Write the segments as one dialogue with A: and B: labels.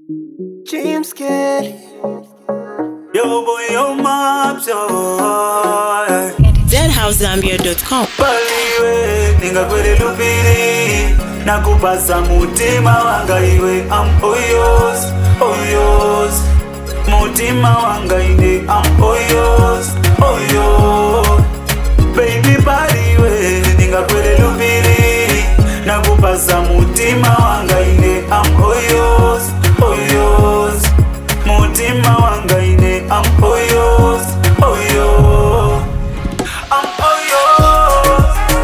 A: James Kelly.
B: Yo boy, yo maps, yo.
C: ZHouseZambia.com.
B: Paliwe, ninga kwele lupiri. Nakupasa mutima wanga iwe. I'm all yours, all yours. Mutima wanga ine. I'm all yours, all yours. Baby paliwe, ninga kwele lupiri. Nakupasa mutima wanga ine. I'm all yours, all yours. Mutima wanga ine. I'm all yours, all yours. I'm all yours.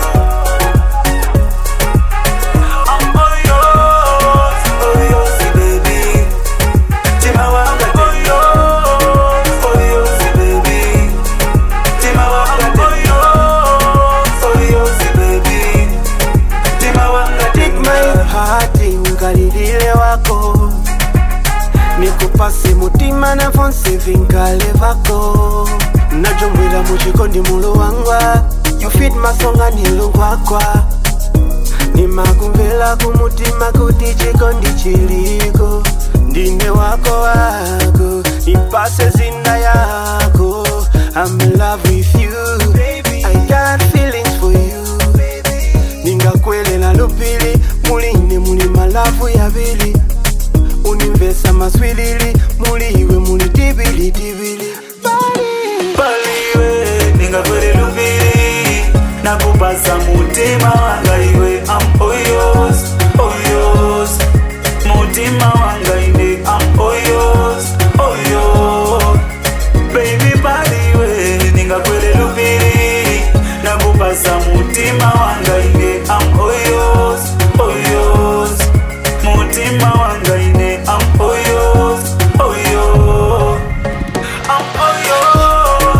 B: I'm all yours, baby. Tima wanga all yours, baby. Tima wanga all yours, baby. Tima wanga
A: Take my heart, ungalilile wako. Nikupase mutima na fonse vinkale vako. Najomwila muchikondi mulu wangwa. You fit masonga nilungwakwa. Nimakumvela kumutima kuti chikondi chiliko. Ndine wako wako. Nipase zina yako. I'm in love with you, baby. I got feelings for you, baby. Ningakwele na lupili. Muline muli malavu ya bili. Univesa maswilili. Muliwe muli tibili tibili.
B: paliwe, ninga kwele lupiri. Nakupasa mutima wanga iwe. I'm all yours, all yours. Mutima wanga ine. I'm all yours, all yours. Baby paliwe, ninga kwele lupiri. Nakupasa mutima wanga ine. I'm all yours, all yours. Mutima wanga ine. I'm all yours, all yours. I'm all yours.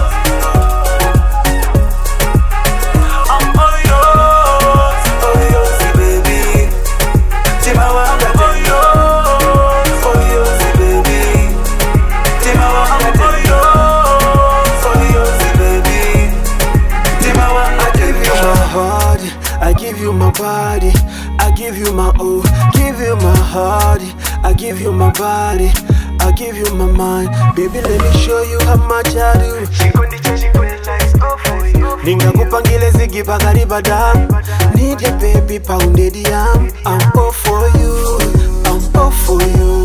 B: I'm all yours, baby. Tima wanga all yours, baby. Tima wanga all yours, baby. Tima wanga
A: I give you my heart, I give you my body, I give you my all, give you my heart, I give you my body, I give you my mind. Baby, let me show you how much I do. Ninga kupangile zigi bagari badam. Need ya baby pounded yam. I'm all for you, I'm all for you.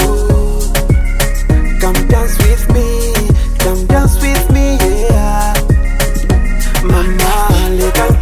A: Come dance with me, come dance with me, yeah. Mama, lekan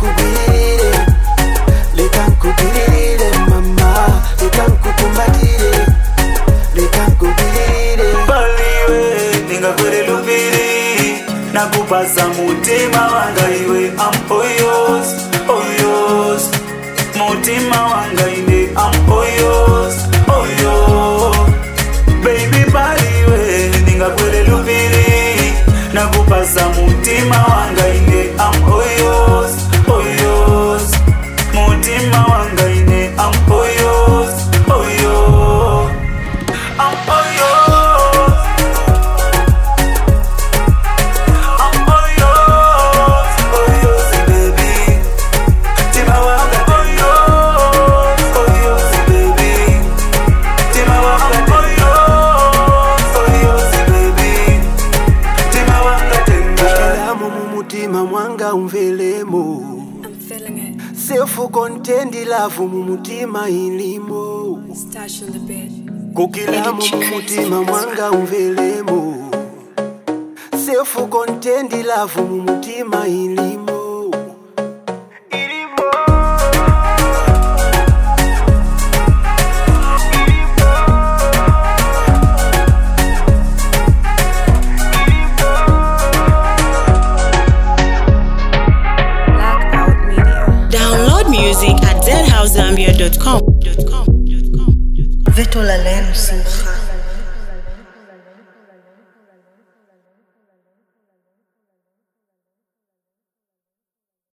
A: kubirire, mama, lekan kukumbatire, lekan kubirire.
B: paliwe, ninga kwele lupiri. Nakupasa mutima wanga iwe. I'm all yours, all yours. Mutima wanga ine. I'm all yours, all yours. Baby paliwe, ninga kwele lupiri. Nakupasa mutima wanga ine. I'm all yours, all yours. Mutima wanga ine. I'm all yours, all yours. I'm all yours. I'm all yours, baby. Tima wanga all yours, baby. Tima wanga all yours, baby. Tima wanga
A: Kalamu mumutima mwanga umvelemo.
D: I'm feeling it.
A: Self-contained love mumutima ilimo.
D: Stash on the bed.
A: Kukilamu mumutima mwanga umvelemo. Self-contained love mumutima ilimo.
D: Blackout Media.
C: Download music at ZHouseZambia.com.
E: Vito la leno simcha